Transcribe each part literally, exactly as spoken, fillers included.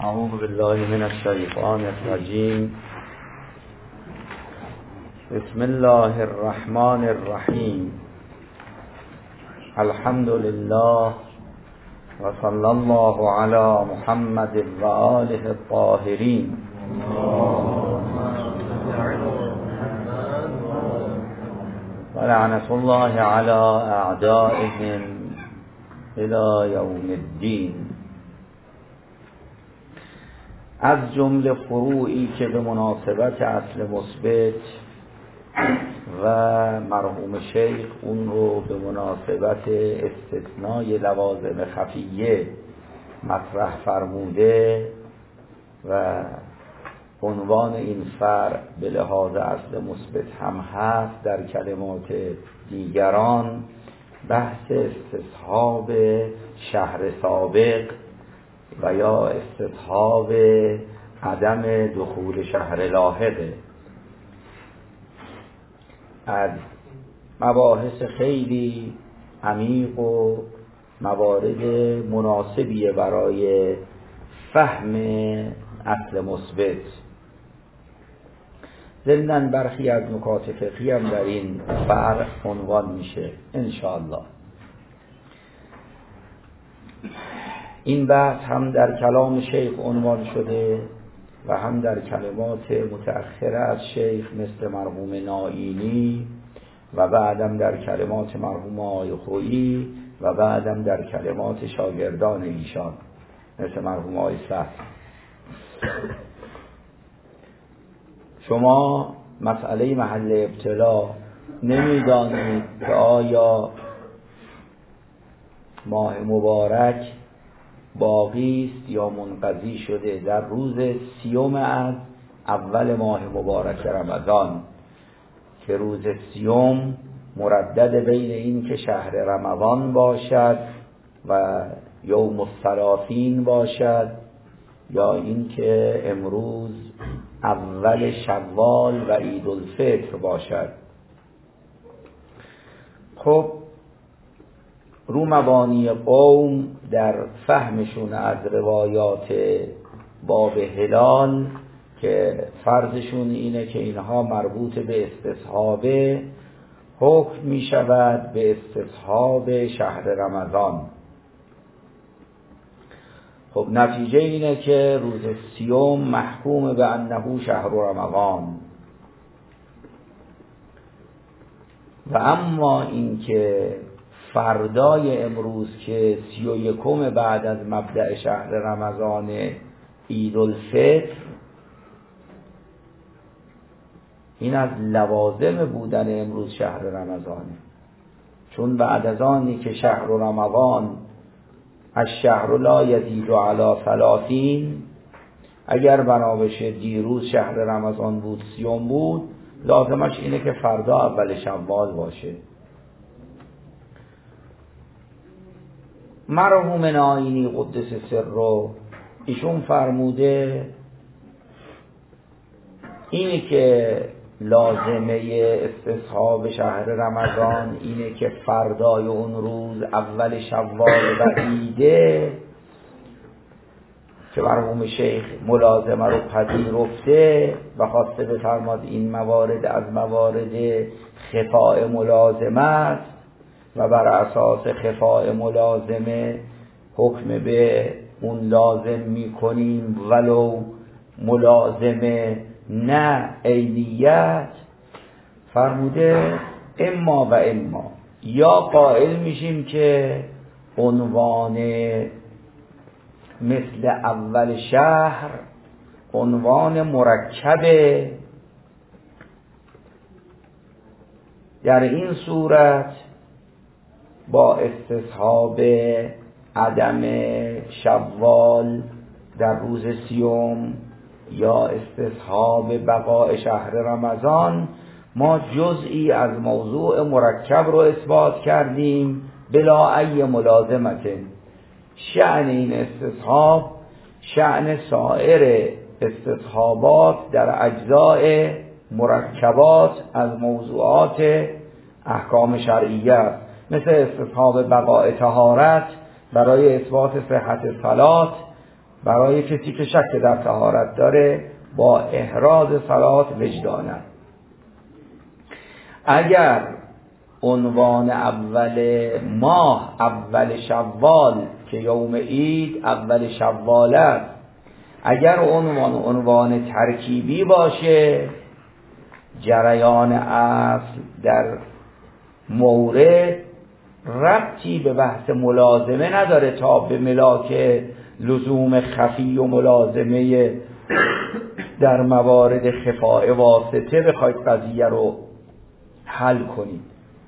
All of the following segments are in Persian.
اعوذ بالله من الشیطان الرجیم. بسم الله الرحمن الرحیم. الحمد لله و صلی الله علی محمد و آله الطاهرین. و لعنت الله علی اعدائهم الی یوم الدین. از جمله فروعی که به مناسبت اصل مثبت و مرحوم شیخ اون رو به مناسبت استثنای لوازم خفیه مطرح فرموده و عنوان این فرع به لحاظ اصل مثبت هم هست، در کلمات دیگران بحث استصحاب شهر سابق و یا استصحاب عدم دخول شهر لاحقه. از مباحث خیلی عمیق و موارد مناسبیه برای فهم اصل مثبت. ضمناً برخی از نکات فقهی هم در این فرع عنوان میشه انشاءالله. این بحث هم در کلام شیخ عنوان شده و هم در کلمات متأخره از شیخ مثل مرحوم نائینی و بعدم در کلمات مرحوم آقای خویی و بعدم در کلمات شاگردان ایشان مثل مرحوم آقای صح. شما مسئله محل ابتلا نمیدانید که آیا ماه مبارک باقی است یا منقضی شده در روز سیوم از اول ماه مبارک رمضان، که روز سیوم مردد بین این که شهر رمضان باشد و یوم الثلاثین باشد یا این که امروز اول شوال و عید الفطر باشد. خب رو مبانی قوم در فهمشون از روایات باب هلال که فرضشون اینه که اینها مربوط به استصحاب حکم می شود به استصحاب شهر رمضان. خب نتیجه اینه که روز سیوم محکوم به انه شهر رمضان. و اما این که فردای امروز که سی و یکم بعد از مبدأ شهر رمضان عید الفطر، این از لوازم بودن امروز شهر رمضانه، چون بعد از آنی که شهر رمضان از شهر لا یزید علی ثلاثین، اگر بنا بشه دیروز شهر رمضان بود سیوم بود، لازمش اینه که فردا اول شوال باشه. مرحوم نائینی قدس سره ایشون فرموده اینه که لازمه استصحاب شهر رمضان اینه که فردای اون روز اول شوال و عیده، که مرحوم شیخ ملازمه رو پذیرفته و خواسته بفرماد این موارد از موارد خفاء ملازمه است و بر اساس خفاء ملازمه حکم به اون لازم می کنیم ولو ملازمه نه عینیت. فرموده اما و اما، یا قائل میشیم که عنوان مثل اول شهر عنوان مرکبه، در این صورت با استصحاب عدم شوال در روز سیوم یا استصحاب بقاء شهر رمضان ما جزئی از موضوع مرکب رو اثبات کردیم بلا ای ملازمت. شأن این استصحاب شأن سایر استصحابات در اجزاء مرکبات از موضوعات احکام شرعیه، مثل استصحاب بقاء طهارت برای اثبات صحت صلات برای کسی که شک در طهارت داره با احراز صلات وجدانه. اگر عنوان اول ماه اول شوال که یوم عید اول شوال است، اگر عنوان عنوان ترکیبی باشه، جریان اصل در مورد ربطی به بحث ملازمه نداره تا به ملاک لزوم خفی و ملازمه در موارد خفاء واسطه بخواید قضیه رو حل کنید.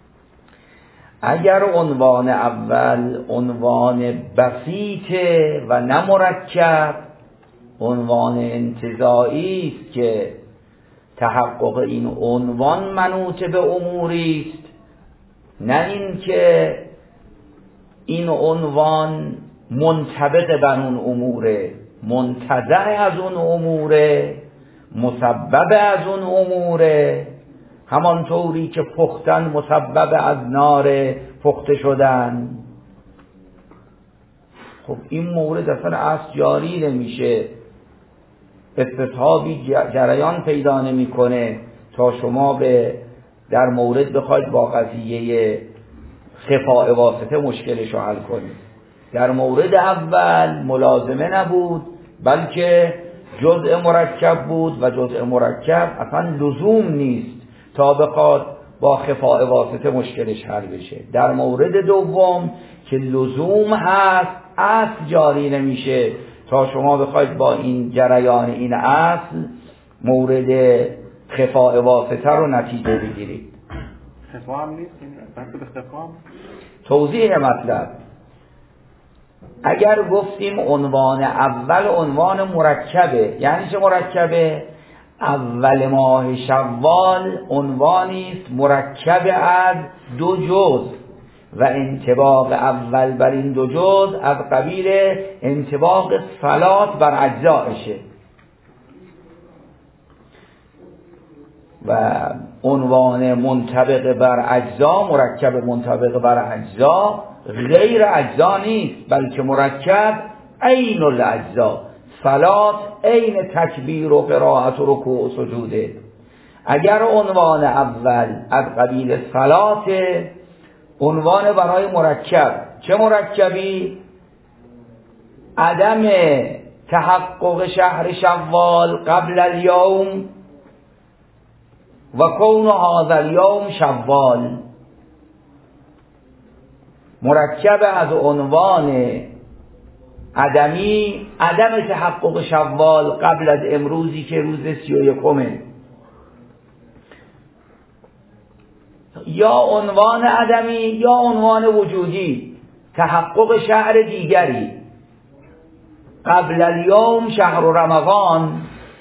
اگر عنوان اول عنوان بسیطه و نه مرکب، عنوان انتزاعی است که تحقق این عنوان منوط به اموری است، نه این که این عنوان منطبق بر اون اموره، منتزع از اون اموره، مسبب از اون اموره، همانطوری که پختن مسبب از نار پخته شدن. خب این مورد اصلا اصل جاری نمیشه، استصحابی جریان پیدا نمیکنه تا شما به در مورد بخواید با قضیه خفاء واسطه مشکلش رو حل کنید. در مورد اول ملازمه نبود بلکه جزء مرکب بود و جزء مرکب اصلا لزوم نیست تا بخواد با خفاء واسطه مشکلش حل بشه. در مورد دوم که لزوم هست اصل جاری نمیشه تا شما بخواید با این جریان این اصل مورد خفاء واسطه رو نتیجه بگیرید. خفاء هم نیست، بحث به خفاء. توضیح مطلب: اگر گفتیم عنوان اول عنوان مرکبه، یعنی چه مرکبه؟ اول ماه شوال عنوانی است مرکب از دو جزء و انطباق اول بر این دو جزء از قبیل انطباق صلات بر اجزایشه و عنوان منطبق بر اجزا، مرکب منطبق بر اجزا غیر اجزا نیست بلکه مرکب عین الاجزا، صلات عین تکبیر و قرائت و رکوع و سجوده. اگر عنوان اول از قبیل صلات، عنوان برای مرکب چه مرکبی؟ عدم تحقق شهر شوال قبل الیوم و کون هذا الیوم شوال. مرکب از عنوان عدمی عدم تحقق شوال قبل از امروزی که روز سی و یکمه، یا عنوان عدمی یا عنوان وجودی تحقق شهر دیگری. قبل الیوم شهر رمضان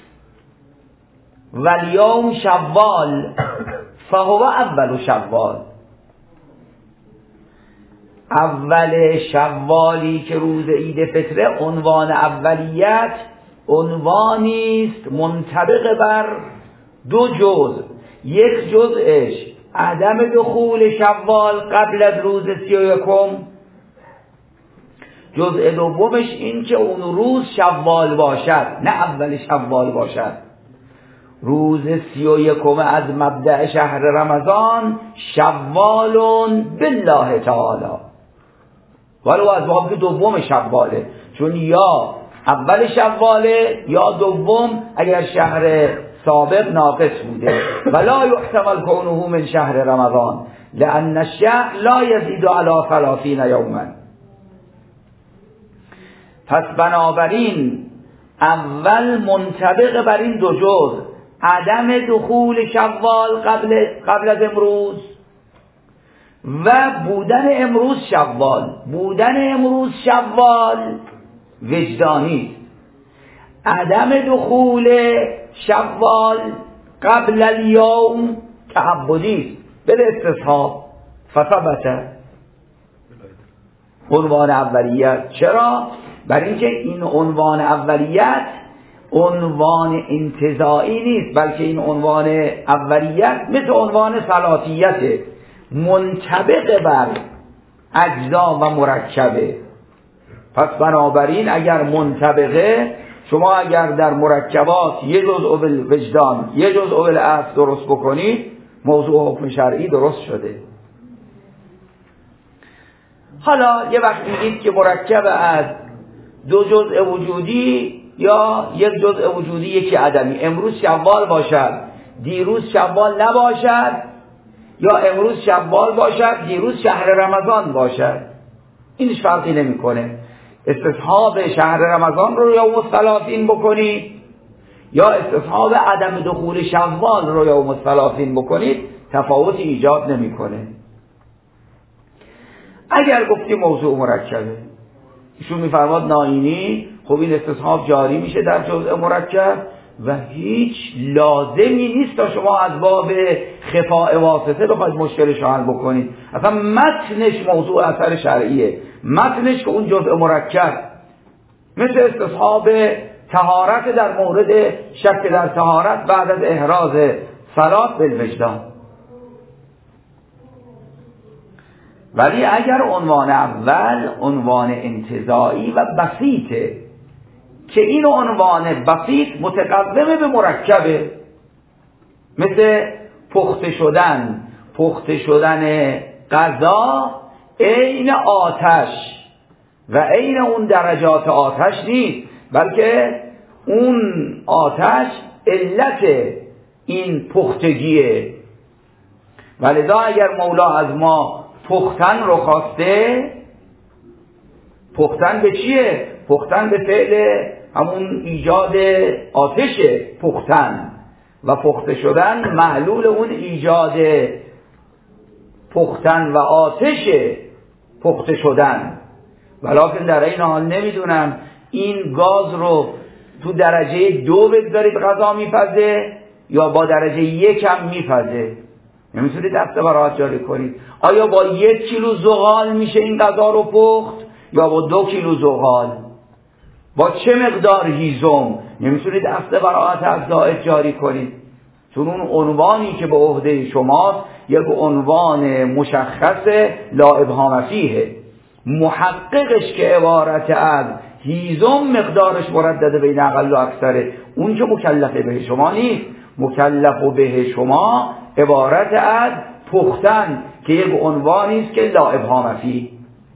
و الیوم شوال فهو اول شوال. اول شوالی که روز عید فطره عنوان اولیت عنوانی است منطبق بر دو جزء، یک جزءش عدم دخول شوال قبل از روز سی و یکم، جزء دومش این که اون روز شوال باشد نه اول شوال باشد. روز سی و یکم از مبدأ شهر رمضان شوالون بالله تعالی، ولو از باب که دوم شواله، چون یا اول شواله یا دوم اگر شهر سابق ناقص بوده. ولا يحتمل كونه من شهر رمضان لأن الشهر لا يزيد على ثلاثين يوما. پس بنابراین اول منطبق بر این دو جزء، عدم دخول شوال قبل قبل از امروز و بودن امروز شوال. بودن امروز شوال وجدانی، عدم دخول شوال قبل الیوم تعبدی بل استصحاب فثبت عنوان اولیت. چرا؟ برای اینکه این عنوان اولیت عنوان انتزاعی نیست بلکه این عنوان اولیت مثل عنوان صلاتیته، منطبق بر اجزا و مرکبه. پس بنابراین اگر منطبقه، شما اگر در مرکبات یه جزء وجدان یه جزء الاصل درست بکنید، موضوع حکم شرعی درست شده. حالا یه وقت میگید که مرکب از دو جزء وجودی یا یک جزء وجودی یکی عدمی، امروز شوال باشد دیروز شوال نباشد، یا امروز شوال باشد دیروز شهر رمضان باشد، اینش فرقی نمیکنه. استصحاب شهر رمضان رو یوم الثلاثین بکنید یا استصحاب عدم دخول شوال رو یوم الثلاثین بکنید، تفاوتی ایجاد نمیکنه. اگر گفتی موضوع مرکبه، ایشون میفرماد ناینی، خب این استصحاب جاری میشه در جزء مرکب و هیچ لازمی نیست تا شما از باب خفاء واسطه بخواید مشکلش رو حل بکنید. اصلا متنش موضوع اثر شرعیه، متنش که اون جزء مرکب، مثل استصحاب طهارت در مورد شک در طهارت بعد از احراز صلات بالوجدان. ولی اگر عنوان اول عنوان انتزاعی و بسیطه که این عنوان بسیط متقدمه به مرکبه، مثل پخته شدن پخته شدن غذا عین آتش و عین اون درجات آتش نیست، بلکه اون آتش علت این پختگیه. ولذا اگر مولا از ما پختن رو خواسته، پختن به چیه؟ پختن به فعل همون ایجاد آتشه، پختن و پخته شدن معلول اون ایجاد پختن و آتشه، پخته شدن. ولیکن در این حال نمیدونم این گاز رو تو درجه دو بگذارید غذا میپزه یا با درجه یک هم میپزه، نمیتونید دسته برات جاری کنید. آیا با یک کیلو زغال میشه این غذا رو پخت یا با دو کیلو زغال؟ با چه مقدار هیزم؟ نمیتونید دسته برات از زائد جاری کنید، چون اون عنوانی که به عهده شماست یک عنوان مشخص لا ابهام فیه، محققش که عبارت از هیزم مقدارش مردده بین اقل و اکثره، اون که مکلفه به شما نیست. مکلف به شما عبارت از پختن که یک عنوانی است که لا ابهام فیه.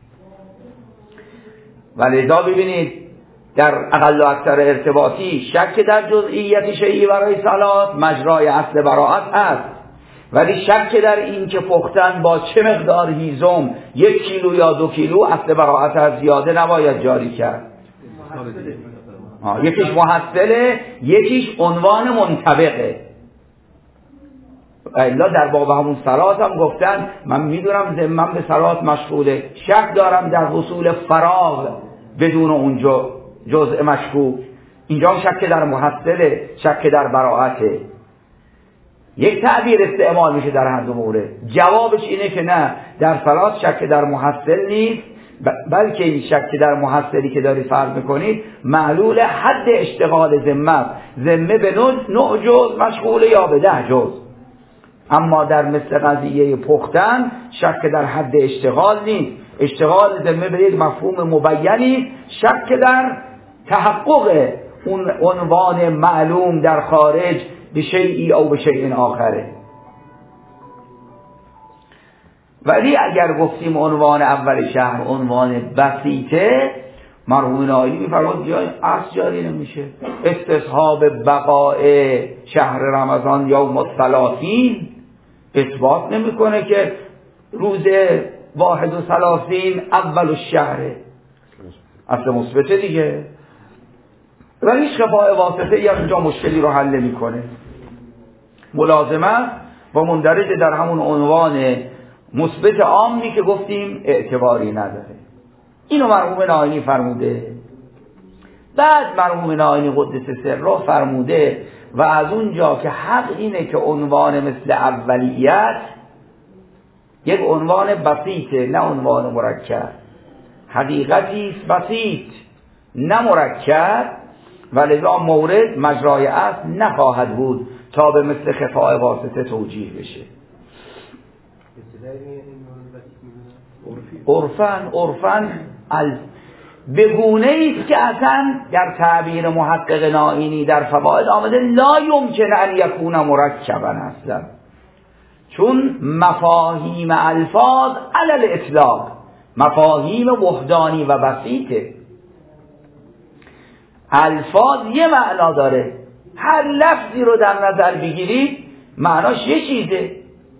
ولذا ببینید در اقل و اکثر ارتباطی شک در جزئیت شیئی برای صلات مجرای اصل براءت است، ولی شک در این که پختن با چه مقدار هیزم یک کیلو یا دو کیلو اصل براءت از زیاده نباید جاری کرد. یکیش محصله، یکیش عنوان منطبقه. الا در باب همون صلات هم گفتن من میدونم ذمم به صلات مشغوله، شک دارم در حصول فراغ بدون اونجا جزء مشکوک، اینجا هم شک در محصله، شک در براءته. یک تعبیر استعمال میشه در هر دو مورد. جوابش اینه که نه، در صلات شک در محصل نیست، بلکه این شک در محصلی که داری فرض میکنید معلول حد اشتغال ذمه، ذمه به نوع جز مشغوله یا به ده جز. اما در مثل قضیه پختن شک در حد اشتغال نیست، اشتغال ذمه به یک مفهوم مبینی، شک در تحقق اون عنوان معلوم در خارج به شیئی او به شیء آخره. ولی اگر گفتیم عنوان اول شهر عنوان بسیطه، مرحوم نایینی میفرماد جای اصل جاری نمیشه. استصحاب بقاء شهر رمضان یوم الثلاثین اثبات نمیکنه که روز واحد و ثلاثین اول الشهره، اصل مثبته دیگه. ولی هیچ خفاء واسطه یا اینجا مشکلی رو حل نمیکنه. ملازمه و مندرج در همون عنوان مثبت عامی که گفتیم اعتباری نداره. اینو مرحوم نایینی فرموده. بعد مرحوم نایینی قدس سره فرموده و از اونجا که حق اینه که عنوان مثل اولیت یک عنوان بسیطه نه عنوان مرکب، حقیقتی بسیط نه مرکب، ولذا مورد مجرای اصل نخواهد بود تا به مثل خفاء واسطه توجیه بشه. عرفن عرفن ال... به گونه است که اصلا در تعبیر محقق نائینی در فواید آمده لا یمکن ان یکون مرکبا اصلا، چون مفاهیم الفاظ علی الاطلاق مفاهیم وحدانی و بسیطه. الفاظ یه معنا داره، هر لفظی رو در نظر بگیرید معناش یه چیزه.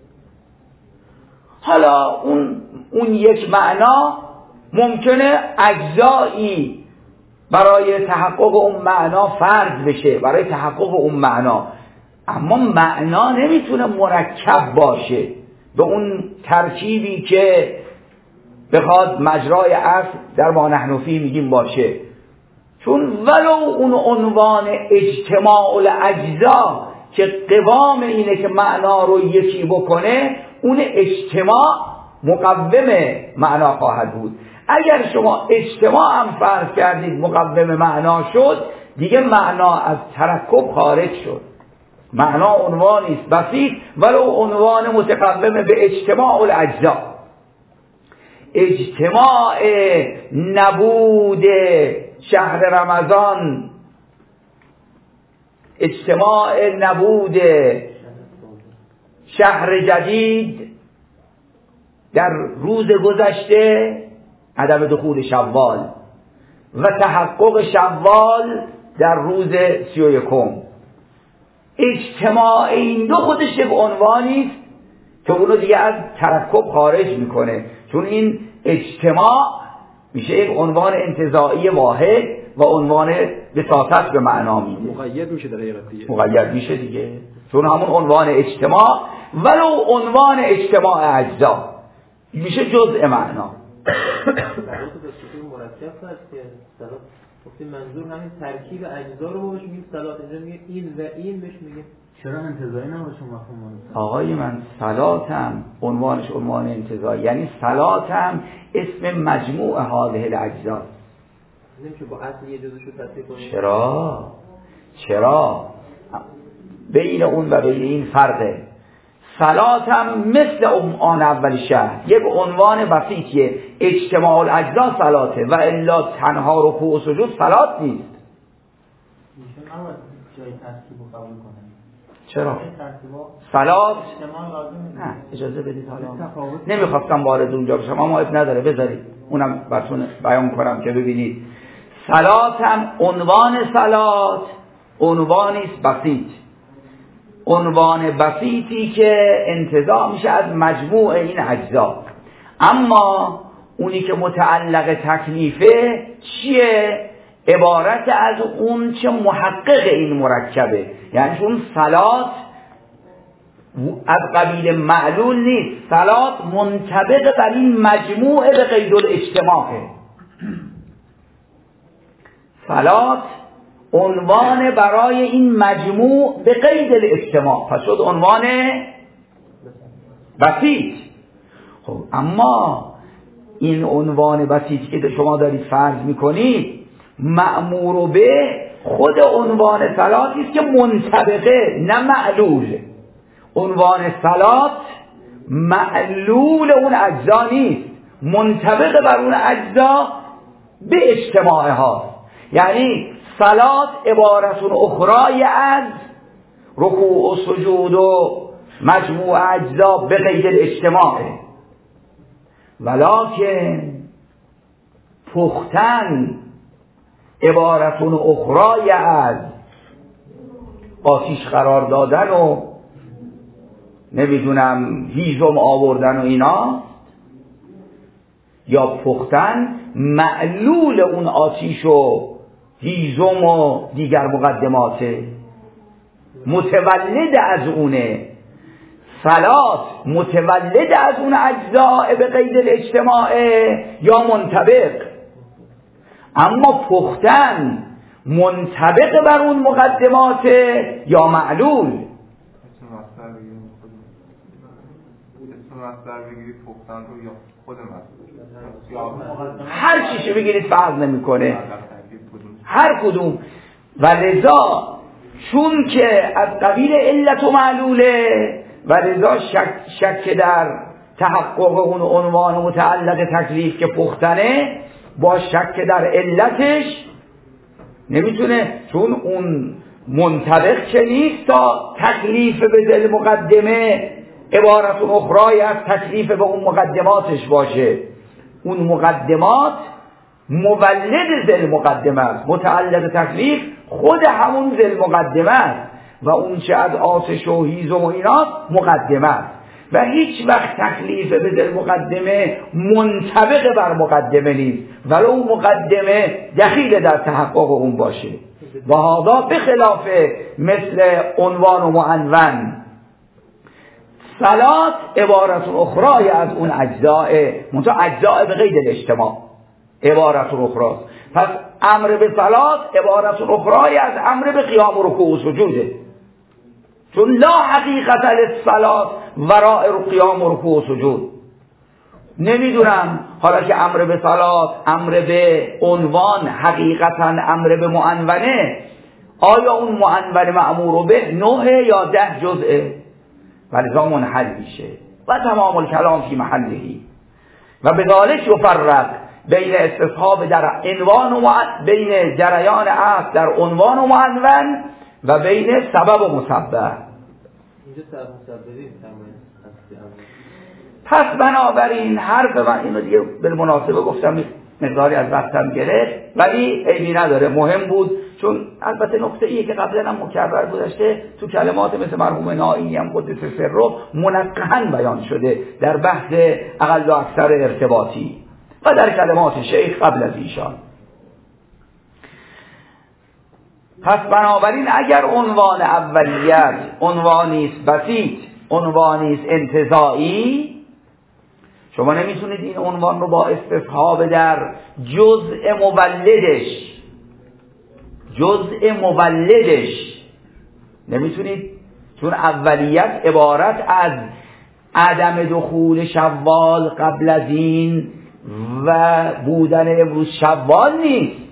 حالا اون اون یک معنا ممکنه اجزایی برای تحقق اون معنا فرض بشه، برای تحقق اون معنا، اما معنا نمیتونه مرکب باشه به اون ترکیبی که بخواد مجرای اصل در ما نحن فیه میگیم باشه. چون ولو اون عنوان اجتماع الاجزا که قوام اینه که معنا رو یکی بکنه، اون اجتماع مقوم معنا خواهد بود. اگر شما اجتماع هم فرض کردید مقوم معنا شد، دیگه معنا از ترکب خارج شد. معنا عنوانی است بسیط ولو عنوان متقوم به اجتماع الاجزا. اجتماع نبود شهر رمضان، اجتماع نبود شهر جدید در روز گذشته، عدم دخول شوال و تحقق شوال در روز سی و یکم. اجتماع این دو خودش یک عنوانی است که اونو دیگه از ترکب خارج میکنه، چون این اجتماع میشه یک عنوان انتزاعی واحد و عنوان بساطت به معنا میده، مقید میشه در حقیقت دیگه، مقید میشه دیگه، چون همون عنوان اجتماع ولو عنوان اجتماع اجزا میشه جزء معنا. مرکب هست که صلات گفتیم منظور همین ترکیب اجزا رو بهش میگیم صلات، اینجا میگه این و این بهش میگیم. چرا انتزاعی نباشه مفهوم؟ آقای من صلاتم عنوانش عنوان انتزاعی، یعنی صلاتم اسم مجموع هذه الاجزا. نمیشه با اصل یه جزءشو تصحیح کنیم؟ چرا؟ چرا؟ بین اون و بین این فرقه. صلاتم مثل آن اول شهر یک عنوان بسیطیه، اجتماع الاجزا صلاته و الا تنها رکوع و سجود صلات نیست. میشه نباید جای ترکیب رو قبول کنه. چرا؟ صلات نه اجازه بدید، حالا نمیخواستم وارد اونجا بشم اما اب نداره، بذارید اونم براتون بیان کنم که ببینید. صلات هم عنوان صلات عنوانی است بسیط، عنوان بسیطی که انتزاع میشه از مجموع این اجزا. اما اونی که متعلق تکلیفه چیه؟ عبارت از اون چه محقق این مرکبه، یعنی چون صلات از قبیل معلول نیست، صلات منطبق بر این مجموعه به قید الاجتماعه. صلات عنوان برای این مجموع به قید الاجتماع، پس شد عنوان بسیط. خب اما این عنوان بسیطی که شما دارید فرض میکنید مأمور به خود عنوان صلاتی است که منطبقه نه معلول. عنوان صلات معلول اون اجزا نیست، منطبق بر اون اجزا به اجتماع ها، یعنی صلات عبارتون اخرای از رکوع و سجود و مجموع اجزا به قید الاجتماعه. ولکن پختن عبارتون اخرای از آتیش قرار دادن و نمیدونم هیزم آوردن و اینا، یا پختن معلول اون آتیش و هیزم و دیگر مقدماته، متولد از اونه. صلات متولد از اون اجزاء به قید الاجتماعه یا منطبق، اما پختن منطبق بر اون مقدماته یا معلول. اسم مصدر بگیرید پختن رو یا خود مصدر، هر چیشو بگیرید فرق نمیکنه، هر کدوم. و لذا چون که از قبیل علت و معلوله و لذا شک, شک در تحقق اون عنوان متعلق تکلیف که پختنه، با شک در علتش نمیتونه، چون اون منطبق چه نیست تا تکلیف به ذل مقدمه عبارت اخرای از تکلیف به اون مقدماتش باشه. اون مقدمات مولد ذل مقدمه است، متعلق تکلیف خود همون ذل مقدمه است و اون چه از آسش و هیزم و ایناست مقدمه است و هیچ وقت تکلیف به ذل مقدمه منطبق بر مقدمه نیست ولو اون مقدمه دخیل در تحقق اون باشه. و هذا بخلاف مثل عنوان و معنون. صلات عبارت اخرای از اون اجزاء، منتها اجزاء به قید الاجتماع عبارت اخراست. پس امر به صلات عبارت اخرای از امر به قیام و رکوع و سجوده، چون لا حقیقت للصلات وراء قیام و رکوع و سجود. نمیدونم حالا که امر به صلات امر به عنوان حقیقتا امر به معنونه، آیا اون معنون مأمور به نوعه یا ده جزءه؟ ولذا منحل میشه و تمام الکلام فی محلهی. و به ذالک یفرق بین استصحاب در عنوان و بین جریان اصل در عنوان و معنون و بین سبب و مسبب. اینجا سبب مسببی پس بنابراین حرف من اینو دیگه بالمناسبه گفتم، مقداری از وقتم گرفت ولی عیبی نداره، مهم بود، چون البته نکته ایه که قبلا هم مکرر گذاشته تو کلمات مثل مرحوم نائینی هم قدس سره منقحاً بیان شده در بحث اقل و اکثر ارتباطی و در کلمات شیخ قبل از ایشان. پس بنابراین اگر عنوان اولیت عنوانی است بسیط، عنوانی است انتزاعی، شما نمیتونید این عنوان رو با استصحاب در جزء مولدش جزء مولدش نمیتونید، چون اولیت عبارت از عدم دخول شوال قبل از این و بودن امروز شوال نیست،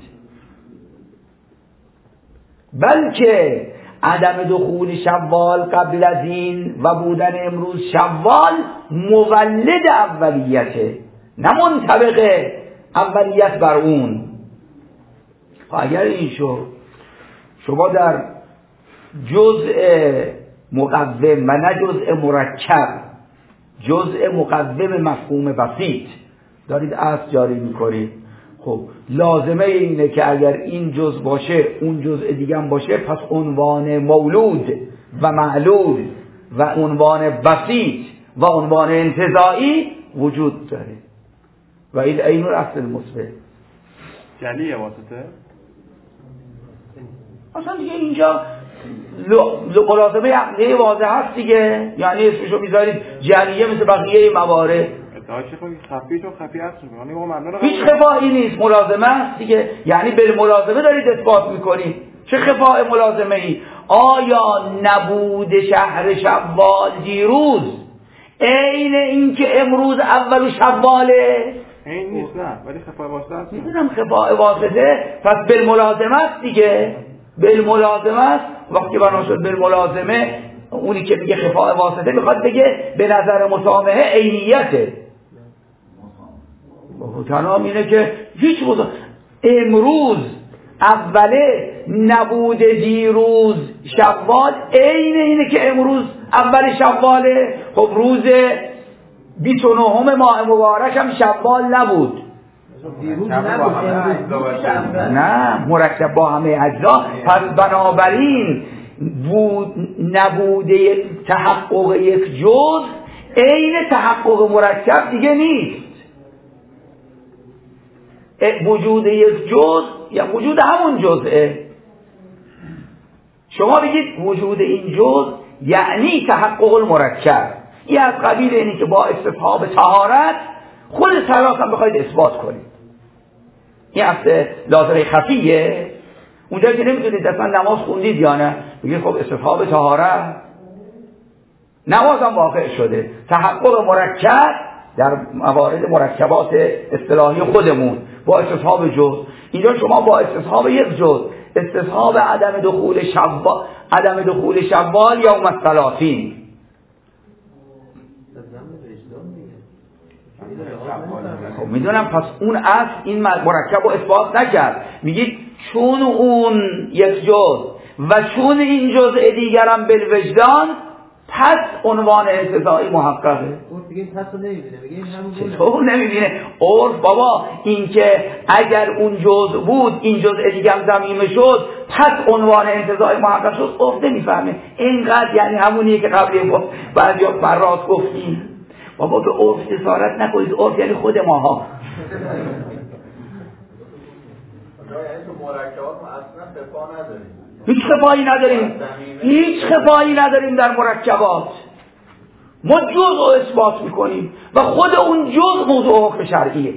بلکه عدم دخول شوال قبل از این و بودن امروز شوال مولد اولیته، نه منطبق اولیت بر اون. اگر این شد شما در جزء مقوم و نه جزء مرکب، جزء مقوم مفهوم بسیط دارید اصل جاری میکنید، خب لازمه اینه که اگر این جزء باشه اون جزء دیگه هم باشه، پس عنوان مولود و معلول و عنوان بسیط و عنوان انتزاعی وجود داره و این عین الاصل المثبت. جلیه واسطه اصلا دیگه اینجا ملازمه عقلیه واضح هست دیگه، یعنی اسمشو میذارید جلیه مثل بقیه موارد. خفی چون خفی هست هیچ خفایی نیست، ملازمه هست دیگه، یعنی به ملازمه دارید اثبات میکنید. چه خفای ملازمه ای؟ آیا نبود شهر شوال دیروز عین این که امروز اول شواله؟ این نیست، نه، ولی خفای واسطه هست. میدونم خفای واسطه، پس بالملازمه است دیگه، بالملازمه است. وقتی بنا شد بالملازمه، اونی که میگه خفای واسطه میخواد بگه به نظر مسامحه عینیته. کلام اینه که هیچ موضوع امروز اوله نبود دیروز شوال عین اینه که امروز اول شواله. خب روز بیست و نهم ماه مبارک هم شوال نبود، دیروز نبود، نه مرکب با همه اجزا. پس بنابراین بود نبود تحقق یک جزء عین تحقق مرکب دیگه نیست. وجود یک جزء یا وجود همون جزءه. شما بگید وجود این جزء یعنی تحقق المرکب، این از قبیل اینی که با استصحاب طهارت خود صلات هم بخواید اثبات کنید. این اصل لازمه خفیه. اونجایی که نمیتونید اصلا نماز خوندید یا نه، بگید خب استصحاب طهارت نماز هم واقع شده. تحقق مرکب در موارد مرکبات اصطلاحی خودمون با استصحاب جزء، اینجا شما با استصحاب یک جزء، استصحاب عدم دخول شوال، عدم دخول شوال یا الثلاثین. خب خب میدونم پس اون اصل این مرکب رو اثبات نکرد. میگید چون اون یک جز و چون این جزء دیگرم بالوجدان، پس عنوان انتزاعی محققه. اون دیگه پس رو نمیبینه، میگه این همون گونه. چطور نمیبینه؟ عرف بابا این که اگر اون جزء بود این جزء دیگه هم ضمیمه شد پس عنوان انتزاعی محقق شد، عرف نمیفهمه. اینقدر یعنی همونیه که قبلی با بعضی فرات گفتیم بابا به عرف جسارت نکنید، عرف یعنی خود ماها. یعنی تو مرکبات ما اصلا خفا نداریم، هیچ خفایی نداریم، هیچ خفایی نداریم در مرکبات. ما جزء رو اثبات میکنیم و خود اون جزء موضوع حکم شرعیه.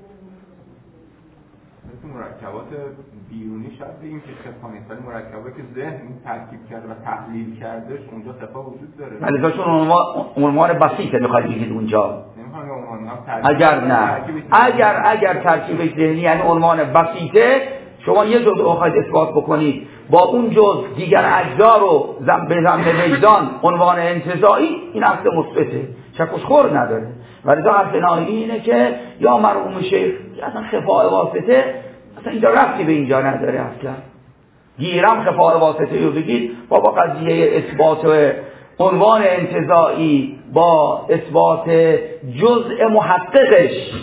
مرکبات بیرونی شاید بگیم که خفا نیست، ولی مرکباتی که ذهن ترکیب کرده و تحلیل کردش اونجا خفا وجود داره. ولی چون عنوان عنوان بسیطه میخواید بگید اونجا. اگر نه اگر اگر ترکیبش ذهنی یعنی عنوان بسیطه، شما یه جزء رو خواهید اثبات بکنید با اون جزء دیگر اجزا رو زم به ضمن وجدان عنوان انتزاعی، این اصل مثبته، شک و خور نداره. ولی دا حرف نهایی اینه که یا مرحوم شیخ اصلا خفاء واسطه اصلا اینجا ربطی به اینجا نداره. اصلا گیرم خفاء واسطه رو بگید بابا قضیه اثبات عنوان انتزاعی با اثبات جزء محققش،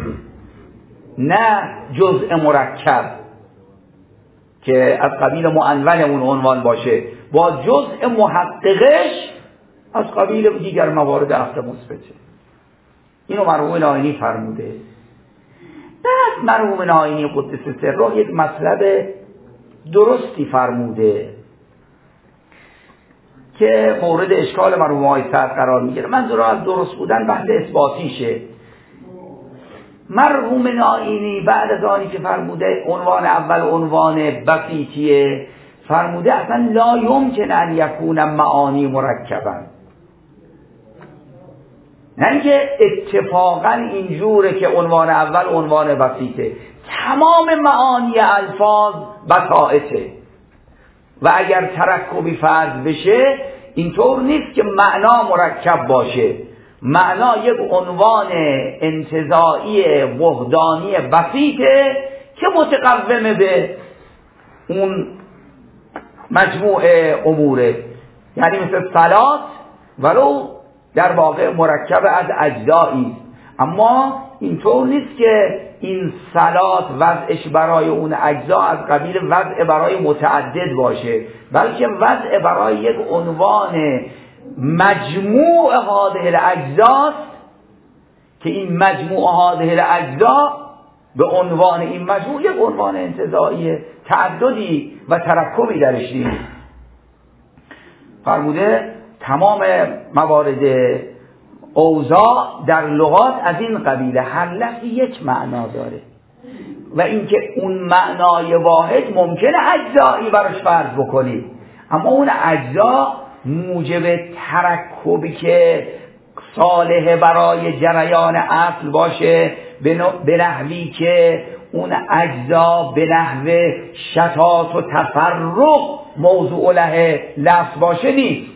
نه جزء مرکب که از قبیل معنون اون عنوان باشه، با جزء محققش از قبیل دیگر موارد اصل مثبته. اینو مرحوم نائینی فرموده. بعد مرحوم نائینی قدس سره یک مطلب درستی فرموده که مورد اشکال مرحوم آقای سعد قرار میگیره. منظور از درست بودن بحث اثباتیشه. مرحوم نائینی بعد از آنی که فرموده عنوان اول عنوان بسیطیه، فرموده اصلا لا یمکن ان یکون معانی مرکبا. نه اینکه اتفاقا اینجوره که عنوان اول عنوان بسیطه، تمام معانی الفاظ بساطه و اگر ترکبی فرض بشه اینطور نیست که معنا مرکب باشه. معنا یک عنوان انتزاعی وحدانی بسیطه که متقوم به اون مجموع اموره، یعنی مثل صلات ولو در واقع مرکب از اجزایی، اما اینطور نیست که این صلات وضعش برای اون اجزا از قبیل وضع برای متعدد باشه، بلکه وضع برای یک عنوان مجموع هذه الاجزاست که این مجموع هذه الاجزا به عنوان این مجموع یک عنوان انتزاعی تعددی و ترکبی درش نیست. فرموده تمام موارد اوضاع در لغات از این قبیله، هر لفظی یک معنا داره و اینکه اون معنای واحد ممکنه اجزایی براش فرض بکنی، اما اون اجزا موجب ترکبی که صالح برای جریان اصل باشه به نحوی که اون اجزا به نحو شتات و تفرق موضوع له لفظ باشه نیست.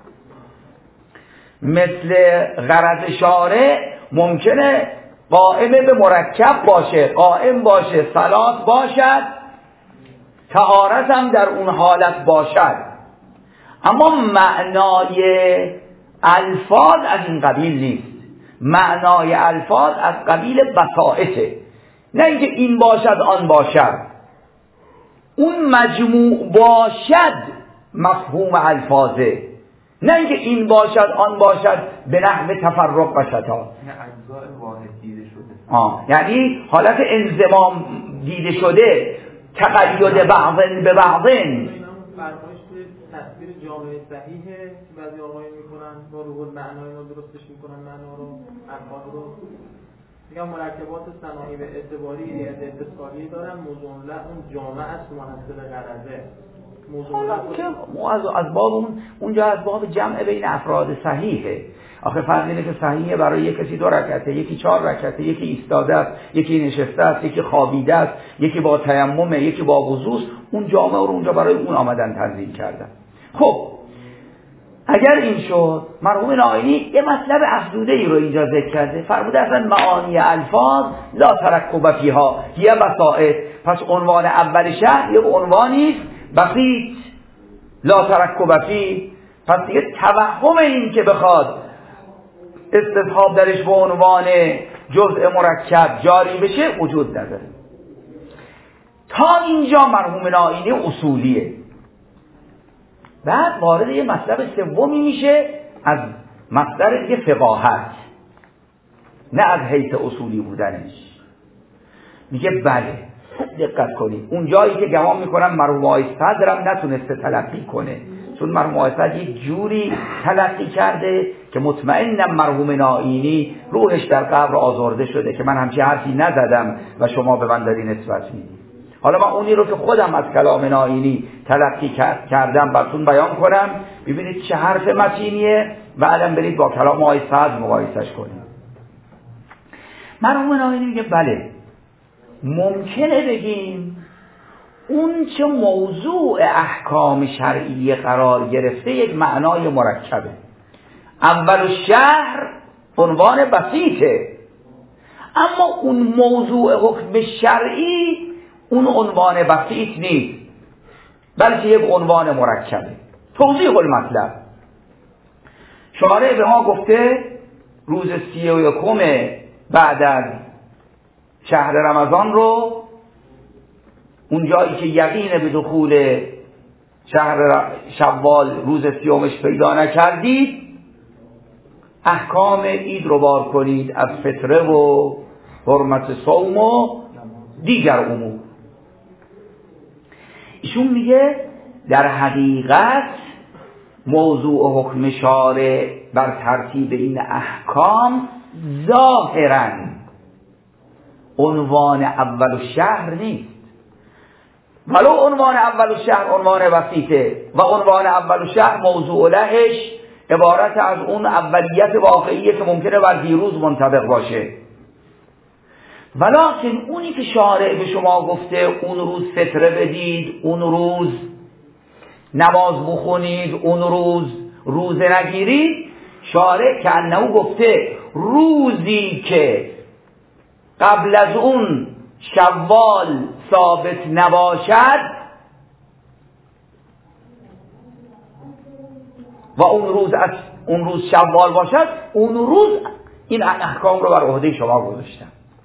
مثل غرض شارع ممکنه قائم به مرکب باشه، قائم باشه، صلات باشد، طهارت هم در اون حالت باشد، اما معنای الفاظ از این قبیل نیست. معنای الفاظ از قبیل بساطه، نه اینکه این باشد آن باشد، اون مجموع باشد مفهوم الفاظه، نه اینکه این باشد آن باشد به نحو تفرق و شتات. نه اجزاء واحد دیده شده، آه یعنی حالت انضمام دیده شده، تقید بعض به بعض. فرقش توی تصویر جامعه صحیحه که بعضی آقایون میکنن با روح المعنای رو درستش میکنن، معنا رو الفاظ رو میگم مرکبات صناعی به اعتباری از اتصالی دارن، موضوع له اون جامعه است منحصر غرضه. موضوع از از باب اون اونجا از باب جمع بین افراد صحیحه. آخه فرض اینه که صحیحه برای یک کسی دو رکعته، یکی چهار رکعته، یکی ایستاده است، یکی نشسته است، یکی خوابیده است، یکی با تیمم، یکی با وضو. اون جامعه رو اونجا برای اون آمدن تنظیم کردن. خب اگر این شد، مرحوم نائینی یه مطلب افزوده ای رو اینجا ذکر کرده. فرموده اصلا معانی الفاظ لا ترکب فیها هی بسائط. پس عنوان اول شهر یک عنوانی است بسیط لا ترکب فی. پس دیگه توهم این که بخواد استصحاب درش به عنوان جزء مرکب جاری بشه وجود نداره. تا اینجا مرحوم نائینی اصولیه. بعد وارد یه مطلب سومی میشه از مصدر دیگه فقاهت، نه از حیث اصولی بودنش. میگه بله خوب دقت کنید، اون جایی که گمان میکنم مرحوم آقای صدرم نتونسته تلقی کنه، چون مرحوم آقای صدر یک جوری تلقی کرده که مطمئنم مرحوم نائینی روحش در قبر آزرده شده که من همچین حرفی نزدم و شما به من داری نسبت میدید. حالا من اونی رو که خودم از کلام نائینی تلقی کردم براتون بیان کنم، ببینید چه حرف متینیه و بعدم برید با کلام آقای صدر مقایسش کنید. مرحوم نائینی میگه بله ممکنه بگیم اون چه موضوع احکام شرعی قرار گرفته یک معنای مرکبه. اول شهر عنوان بسیطه، اما اون موضوع حکم شرعی اون عنوان بسیط نیست، بلکه یک عنوان مرکبه. توضیح المطلب، شارع به ما گفته روز سی و یکم بعد از شهر رمضان رو، اون جایی که یقین به دخول شهر شوال روز سیومش پیدا نکردید، احکام عید رو بار کنید از فطره و حرمت صوم و دیگر امور. ایشون میگه در حقیقت موضوع حکم شارع بر ترتیب این احکام ظاهراً عنوان اول شهر نیست، ولو عنوان اول شهر عنوان وسیطه و عنوان اول شهر موضوع لهش عبارت از اون اولیت واقعیه که ممکنه بر دیروز منطبق باشه. ولکن اونی که شارع به شما گفته اون روز فطره بدید، اون روز نماز بخونید، اون روز روزه نگیرید، شارع که انه گفته روزی که قبل از اون شوال ثابت نباشد و اون روز از اون روز شوال باشد، اون روز این احکام رو بر عهده شما گذاشتم.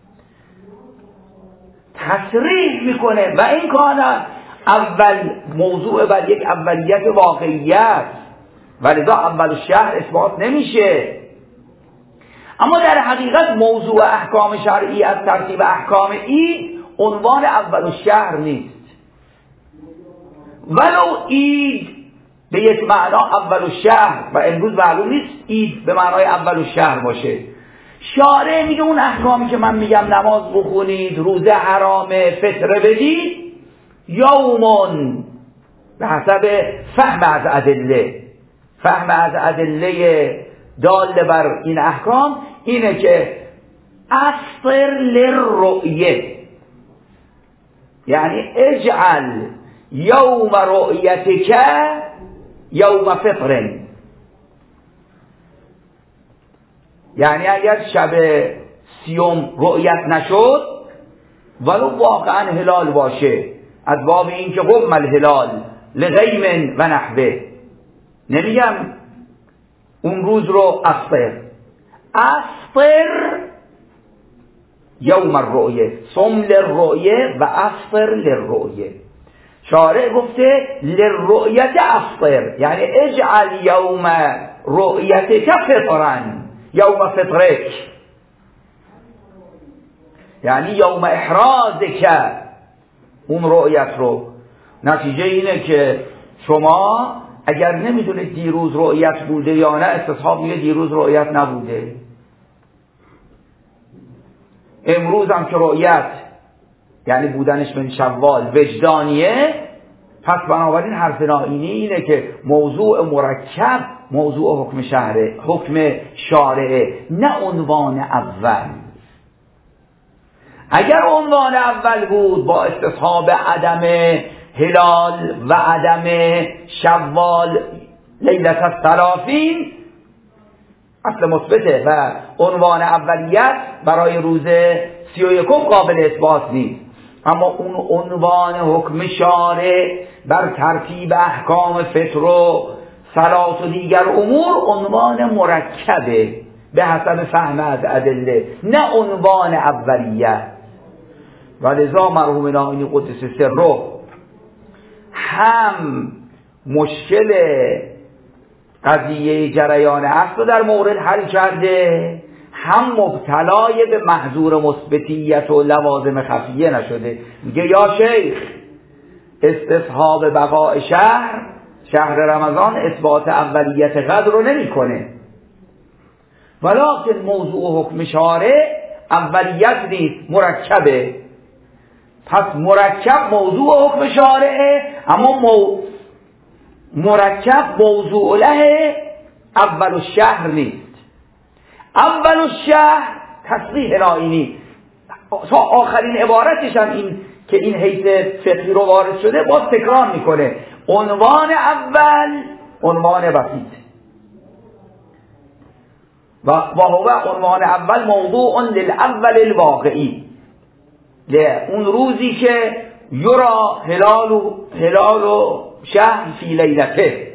تصریح میکنه و این کانا اول موضوع بر یک اولیت واقعیت و لذا اول شهر اثبات نمیشه، اما در حقیقت موضوع احکام شرعی از ترتیب احکام عید عنوان اول شهر نیست. ولو عید به یک معنا اول شهر و امروز معلوم نیست عید به معنای اول شهر باشه، شارع میگه اون احکامی که من میگم نماز بخونید، روزه حرامه، فطره بدید، یومون به حسب فهم از ادله، فهم از ادله دال بر این احکام اینه که افطر للرؤیه، یعنی اجعل یوم رؤیتک یوم فطر، یعنی اگر شب سیوم رؤیت نشد ولو واقعا هلال باشه، از باب این که قم الهلال لغیم و نحوه، نمیگم اون روز رو افطر، افطر یوم الرؤیه، صم للرؤیه و افطر للرؤیه. شارع گفته للرؤیت افطر، یعنی اجعل یوم رؤیتک فطرا یوم فطرک، یعنی یوم احرازک اون رؤیت رو. نتیجه اینه که شما اگر نمیدونید دیروز رؤیت بوده یا نه، استصحاب میگه دیروز رؤیت نبوده، امروز هم که رؤیت یعنی بودنش من شوال وجدانیه، پس بنابراین حرف نائینی اینه که موضوع مرکب موضوع حکم شهره، حکم شارعه، نه عنوان اول. اگر عنوان اول بود با استصحاب عدم هلال و عدم شوال لیلت الثلاثین اصل مثبته و عنوان اولیت برای روز سی و یکم قابل اثبات نیست، اما اون عنوان حکم شارع بر ترتیب احکام فطر و صلات و دیگر امور عنوان مرکبه به حسب فهم از ادله، نه عنوان اولیه. و لذا مرحوم نائینی قدس سره هم مشکل قضیه جریان اصل در مورد حل کرده، هم مبتلای به محظور مثبتیت و لوازم خفیه نشده. میگه یا شیخ استصحاب بقاء شهر شهر رمضان اثبات اولیت قدر رو نمی کنه، ولکن موضوع حکم شارع اولیت نیست، مرکبه. پس مرکب موضوع حکم شارعه، اما مو... مرکب موضوع له اول الشهر نیست. اول الشهر تصریح نائینی تا آخرین عبارتش هم این که این حیث فقهی رو وارد شده باز تکرار میکنه، عنوان اول عنوان وسیط و هو عنوان اول موضوع للاول الواقعی، اون روزی که یرا هلال و هلال و شهر فی لیلته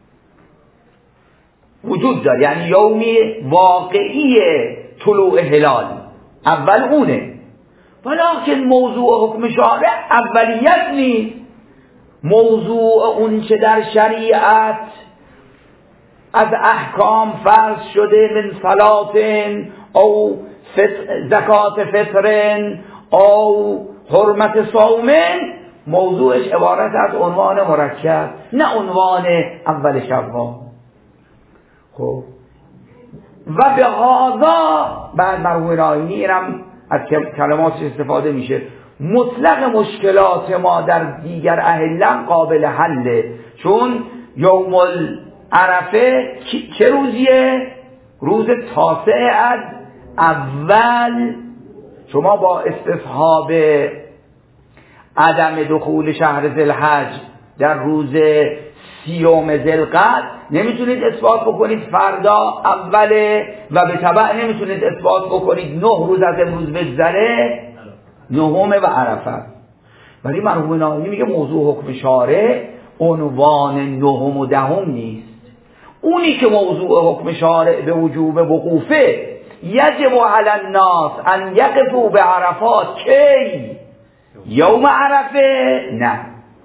وجود داره، یعنی یومی واقعی طلوع هلال اول اونه، ولکن موضوع حکم شارع اولیت نیست. موضوع اون که در شریعت از احکام فرض شده من صلات او زکات فطر او حرمت صوم، موضوعش عبارت از عنوان مرکب نه عنوان اول شوال. خب و به هذا بعد مرحوم نائینی اینم از کلماتش استفاده میشه، مطلق مشکلات ما در دیگر اهلم قابل حله، چون یوم العرفه چه روزیه؟ روز تاسع از اول. شما با استصحاب عدم دخول شهر ذوالحج در روز سیوم ذوالقعده نمیتونید اثبات بکنید فردا اوله و به تبع نمیتونید اثبات بکنید نه روز از امروز بگذره نهمه و عرفه. ولی مرحوم نائینی میگه موضوع حکم شارع عنوان نهم و دهم نیست، اونی که موضوع حکم شارع به وجوب وقوفه یجب علی الناس ان یقفوا بعرفات کی یوم عرفه، نه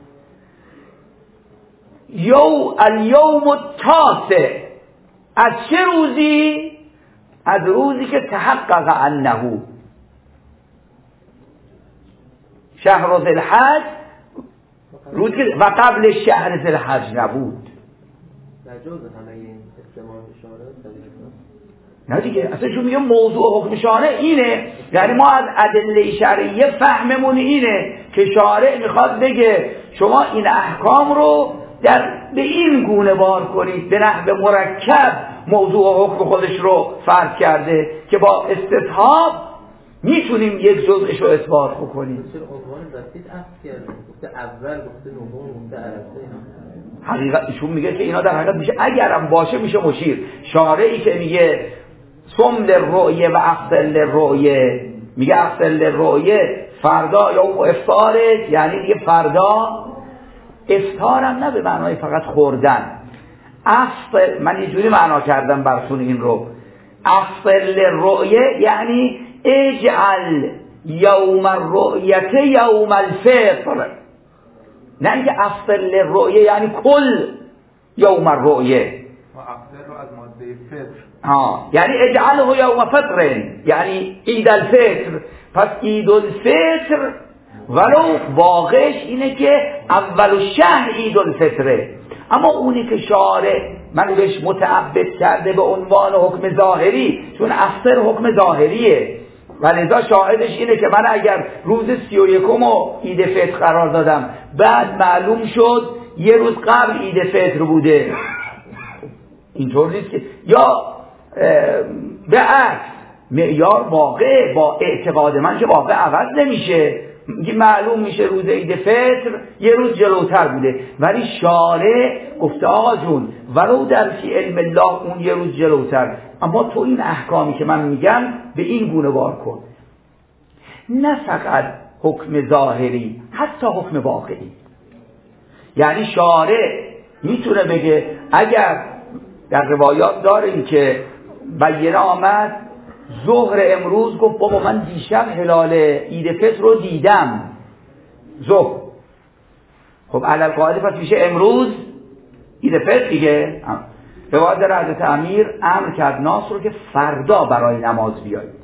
یو الیوم التاسع. از چه روزی؟ از روزی که تحقق انه شهر ذوالحج، روزی که و قبل شهر ذوالحج نبود. نجوز همه این استعمال اشاره نه دیگه، اصلا چون میگه موضوع حکم شارع اینه، یعنی ما از ادله شرعیه فهممون اینه که شارع میخواد بگه شما این احکام رو در به این گونه بار کنید، به نحو مرکب موضوع حکم خودش رو فرض کرده که با استصحاب میتونیم یک جزءش رو اثبات بکنیم. چرا عنوان وسیط عکس کرده؟ گفته اول، گفته نهم، گفته عرفه. اینا حقیقت ایشون میگه که اینا در حقیقت میشه اگرم باشه میشه مشیر. شارعی که میگه صم للرؤیه و افطر للرؤیه، میگه افطر للرؤیه فردا یوم افطاره، یعنی دیگه فردا افطارم نه به معنای فقط خوردن. افطر، من یه جوری معنا کردم براتون این رو، افطر للرؤیه یعنی اجعل یوم الرؤیت یوم الفطر، نه اینکه افطر للرؤیه یعنی کل یوم الرؤیه. و افطر رو از ماده فطر ها، یعنی اجعله یوم فطر یعنی عید الفطر. پس عید الفطر ولو واقعش اینه که اول شهر عید الفطره، اما اونی که شارع من بهش متعبد کرده به عنوان حکم ظاهری، چون افطر حکم ظاهریه و لذا شاهدش اینه که من اگر روز سی و یکم رو عید فطر قرار دادم، بعد معلوم شد یه روز قبل عید فطر بوده، اینطور نیست که یا به عکس معیار واقع با اعتقاد من که واقع عوض نمیشه، معلوم میشه روز عید فطر یه روز جلوتر بوده، ولی شارع گفته آقا جون ولو در فی علم الله اون یه روز جلوتر، اما تو این احکامی که من میگم به این گونه بار کن. نه فقط حکم ظاهری، حتی حکم واقعی. یعنی شارع میتونه بگه اگر در روایات داریم که بیانه آمد ظهر امروز گفت بابا من دیشب هلال عید فطر رو دیدم ظهر، خب علل قاعده پس میشه امروز عید فطر دیگه. روایت در حضرت امیر امر کرد ناس رو که فردا برای نماز بیایید،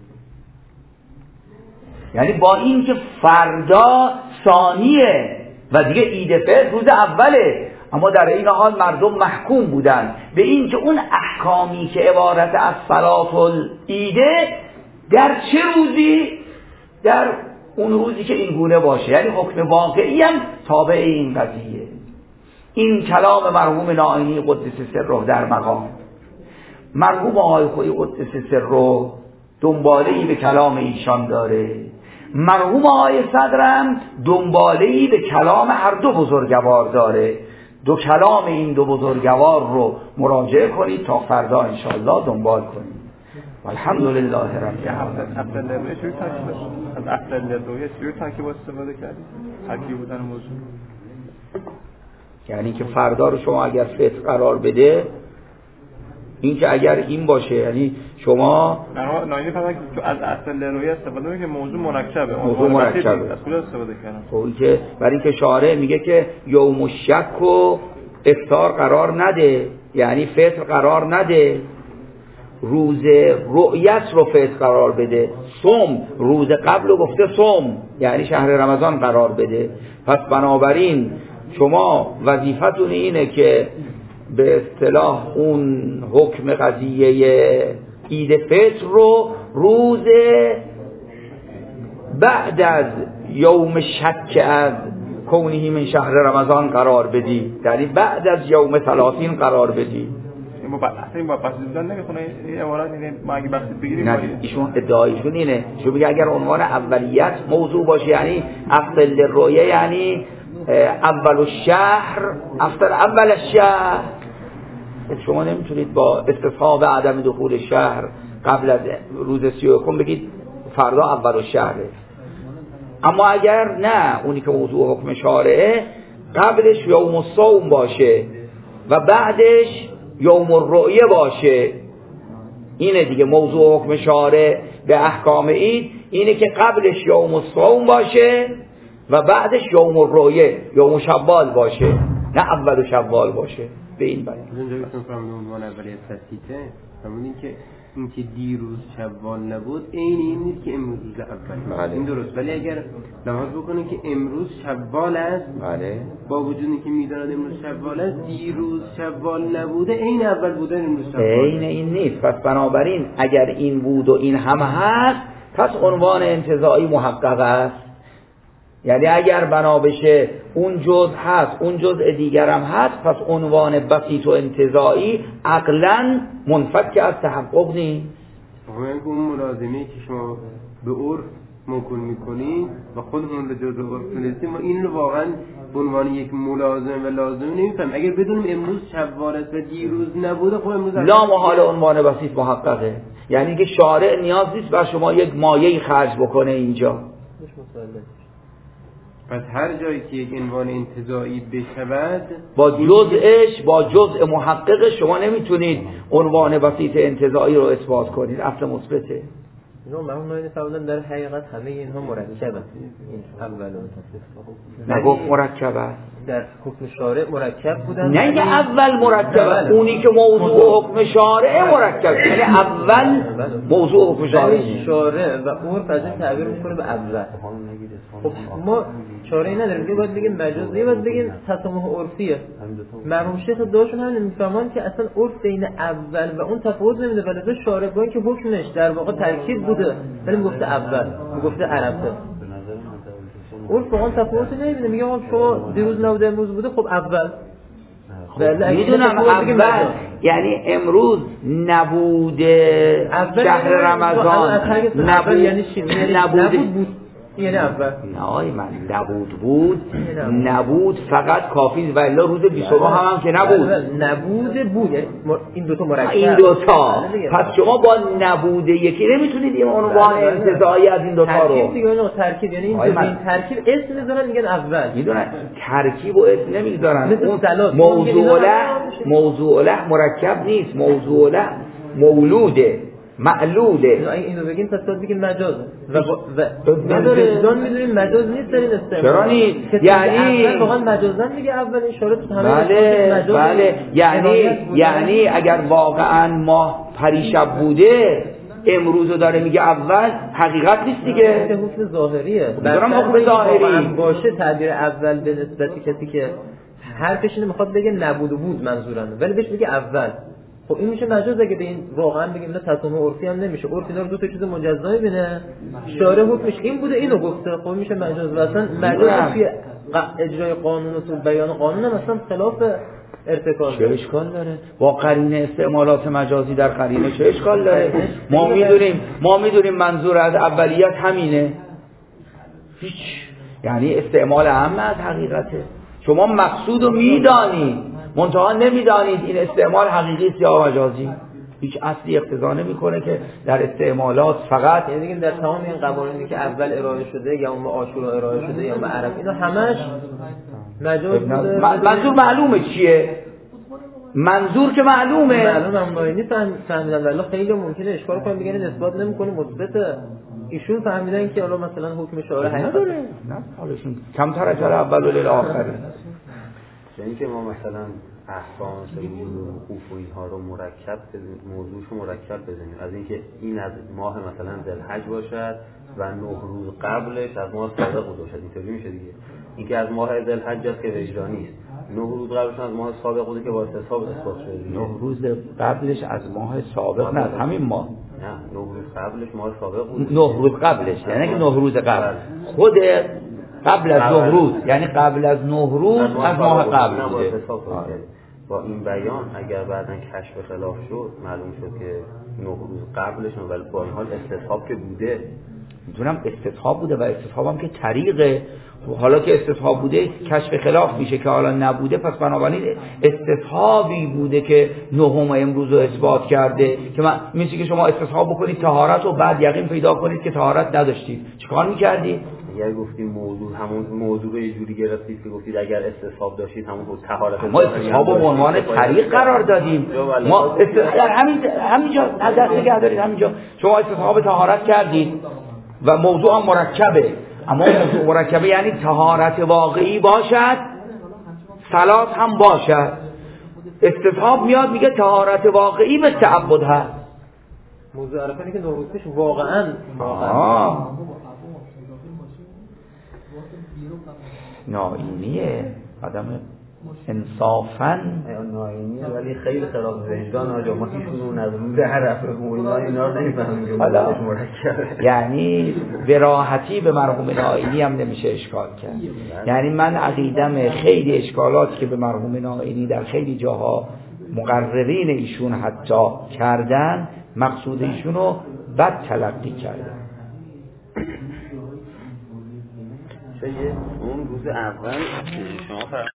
یعنی با این که فردا ثانیه و دیگه عید فطر روز اوله، اما در این حال مردم محکوم بودن به این که اون احکامی که عبارت از صلات العیده در چه روزی، در اون روزی که این گونه باشه. یعنی حکم واقعی هم تابع این قضیه. این کلام مرحوم نائینی قدس سره در مقام مرحوم آقای خویی قدس سره دنباله‌ای به کلام ایشان داره، مرحوم آقای صدرم دنباله‌ای به کلام هر دو بزرگوار داره. دو کلام این دو بزرگوار رو مراجعه کنید تا فردا انشاءالله دنبال کنید. الحمدلله رب العالمین. اصل روی چجوری ترکیب از اصل روی چجوری ترکیب استفاده کردید؟ ترکیب بودن موضوع یعنی که فردا رو شما اگر فطر قرار بده، این که اگر این باشه یعنی شما ناینی فقط تو از اصل روی استفاده می‌کنه که موضوع مرکبه، موضوع مرکبه از کجا استفاده کردن؟ خب این که برای اینکه شارع میگه که یوم الشک و افطار قرار نده، یعنی فطر قرار نده، روز رؤیت رو فطر قرار بده، صوم روز قبل رو گفته صوم یعنی شهر رمضان قرار بده. پس بنابراین شما وظیفتون اینه که به اصطلاح اون حکم قضیه عید فطر رو روز بعد از یوم شک از کونه من شهر رمضان قرار بدی، یعنی بعد از یوم ثلاثین قرار بدی. ما بعد این با بحث دیدن نمیخونه این عبارت اینه ما اگه بحث بگیریم نه ایشون ادعایشون اینه، چون میگه اگر عنوان اولیت موضوع باشه یعنی افضل رؤیه یعنی اول الشهر افضل اول الشهر، شما نمیتونید با استصحاب عدم دخول شهر قبل از روز سی و یکم بگید فردا اول الشهره. اما اگر نه اونی که موضوع حکم شارعه قبلش یوم الصوم باشه و بعدش یوم الرؤیه باشه، اینه دیگه موضوع حکم شارع به احکام عید اینه که قبلش یوم الصوم باشه و بعدش یوم الرؤیه یوم شوال باشه، نه اول شوال باشه. به این بله اونجا گفتم فرمودن عنوان اولیت تسکیته فرمودین که این که دیروز شوال نبود این این نیست که امروز روز اول. بله. این درست، ولی اگر لحاظ بکنیم که امروز شوال است، بله با وجودی که میداند امروز شوال است، دیروز شوال نبوده این اول بوده امروز شوال این این نیست. پس بنابراین اگر این بود و این هم هست پس عنوان انتزاعی محقق است. یعنی اگر بنا بشه اون جزء هست اون جزء دیگر هم هست، پس عنوان بسیط و انتزاعی عقلاً منفک از تحقق نیست. خب اون ملازمه که شما به عرف موکول میکنید و خودمون به جزء عرف تونستیم و این رو واقعا به عنوان یک ملازم و لازم نمیفهم. اگر بدونیم امروز شوال است و دیروز نبوده خب امروز لا محال عنوان بسیط محققه، یعنی که شارع نیاز نیست بر شما یک مایه‌ای خرج بکنه اینجا. پس هر جایی که یک عنوان انتزاعی بشود با جزءش با جزء محقق شما نمیتونید عنوان بسیط انتزاعی رو اثبات کنید، اصل مثبته. اینو من نمیدونم فرمودن در حقیقت همه اینها مرکبه. این اول و نگفت مرکبه در حکم شارع مرکب بودن، نه اینکه اول مرکبه، اونی که موضوع حکم شارع مرکب، یعنی اول موضوع حکم شارع شارع و عرف از این تعبیر میکنه به اول. خب ما چاره‌ای نداریم دیگه، باید بگیم مجازی، باید بگیم تسامح عرفیه. مرحوم شیخ داشون هم میفهمن که اصلا عرف بین اول و اون تفاوت نمیده، ولی به شارع با اینکه حکمش در واقع ترکیب بوده ولی میگفته اول، میگفته عرفه. عرف با اون تفاوت نمیده، میگه آقا شما دیروز نبوده امروز بوده خب اول. میدونم اول یعنی امروز نبوده شهر رمضان، نبود یعنی چی؟ نبوده یعنی اول نه آقای من نبود بود نبود فقط کافی و الا روز بیست و نه هم, هم که نبود نبود بود این دوتا مرکب این دوتا پس شما با نبوده یکی نمیتونید این عنوان انتزاعی از این دوتا رو ترکیب دیگه نه ترکیب یعنی این این ترکیب اسم میذارن میگن اول میدونن ترکیب و اسم نمیذارن موضوع له موضوع له مرکب نیست موضوع له مولوده معلوله اینو بگیم پس باید بگیم مجاز و نداره جان میدونیم مجاز نیست در این استعمال چرا نیست یعنی واقعا مجازن میگه اول اشاره تو همه بله بله یعنی یعنی اگر واقعا ماه پریشب بوده امروزو داره میگه اول حقیقت نیست دیگه حکم ظاهریه دارم حکم ظاهری باشه تعبیر اول به نسبت کسی که حرفش اینو میخواد بگه نبود و بود منظورن ولی بهش میگه اول خب این میشه مجاز اگه به این واقعا بگیم نه تسامح عرفی هم نمیشه عرف اینا رو دو تا چیز مجزا میبینه شارع حکمش این بوده اینو گفته خب میشه مجاز و اصلا مجاز توی اجرای قانون و تو بیان قانون هم اصلا خلاف ارتکاب چه اشکال داره با قرینه استعمالات مجازی در قرینه چه اشکال داره ما میدونیم ما میدونیم منظور از اولیت همینه هیچ یعنی استعمال عام از حقیقته شما مقصود رو میدانید منتها نمیدانید این استعمال حقیقی است یا مجازی هیچ اصلی اقتضا نمیکنه که در استعمالات فقط یعنی دیگه در تمام این قوانینی که اول ارائه شده یا اون عاشورا ارائه شده یا به عرب اینا همش مجاز بوده منظور معلومه چیه منظور که معلومه معلومه هم نیست فهمیدن والله خیلی ممکنه اشکال کنه بگن اثبات نمیکنه مثبت ایشون فهمیدن که حالا مثلا حکم شارع نداره نه حالشون کمتر از اول و الاخره یعنی که ما مثلا احکام سید و وقوف و اینها رو مرکب موضوعشو مرکب بزنیم از اینکه این از ماه مثلا ذوالحج باشد و نه روز قبلش از ماه سابق باشد اینطوری میشه دیگه اینکه از ماه ذوالحج است که وجدانی است نه روز قبلش از ماه سابق بوده که با استصحاب اثبات شده نه روز قبلش از ماه سابق نه از همین ماه نه نه روز قبلش ماه سابق بود نه روز قبلش یعنی که نه روز قبل خود قبل از نه روز یعنی قبل از نه روز از ماه قبل بوده با این بیان اگر بعداً کشف خلاف شد معلوم شد که نه روز قبلش ولی با این حال استصحاب که بوده میدونم استصحاب بوده و استصحاب هم که طریقه حالا که استصحاب بوده کشف خلاف میشه که حالا نبوده پس بنابراین استصحابی بوده که نهم امروز رو اثبات کرده که من میشه که شما استصحاب بکنید طهارت و بعد یقین پیدا کنید که طهارت نداشتید چیکار میکردید اگر گفتیم موضوع همون موضوع رو یه جوری گرفتید که گفتید اگر استصحاب داشتید همون طهارت ما استصحاب رو به عنوان طریق قرار دادیم ما استصحاب همین همینجا دست نگه دارید همینجا شما استصحاب طهارت کردید و موضوع هم مرکبه اما موضوع مرکبه یعنی طهارت واقعی باشد صلات هم باشد استصحاب میاد میگه طهارت واقعی به تعبد هست موضوع عرفانی که نوروز پیش واقعا واقعا ناینیه آدم انصافاً ناینیه ولی خیلی خلاف وجدان آجا ما هیچونو نداریم به هر رفع اینا اینا رو نمیفهمیم یعنی به راحتی به مرحوم ناینی هم نمیشه اشکال کرد یعنی من عقیدم خیلی اشکالاتی که به مرحوم ناینی در خیلی جاها مقررین ایشون حتی کردن مقصود ایشون رو بد تلقی کردن اون روز اول شما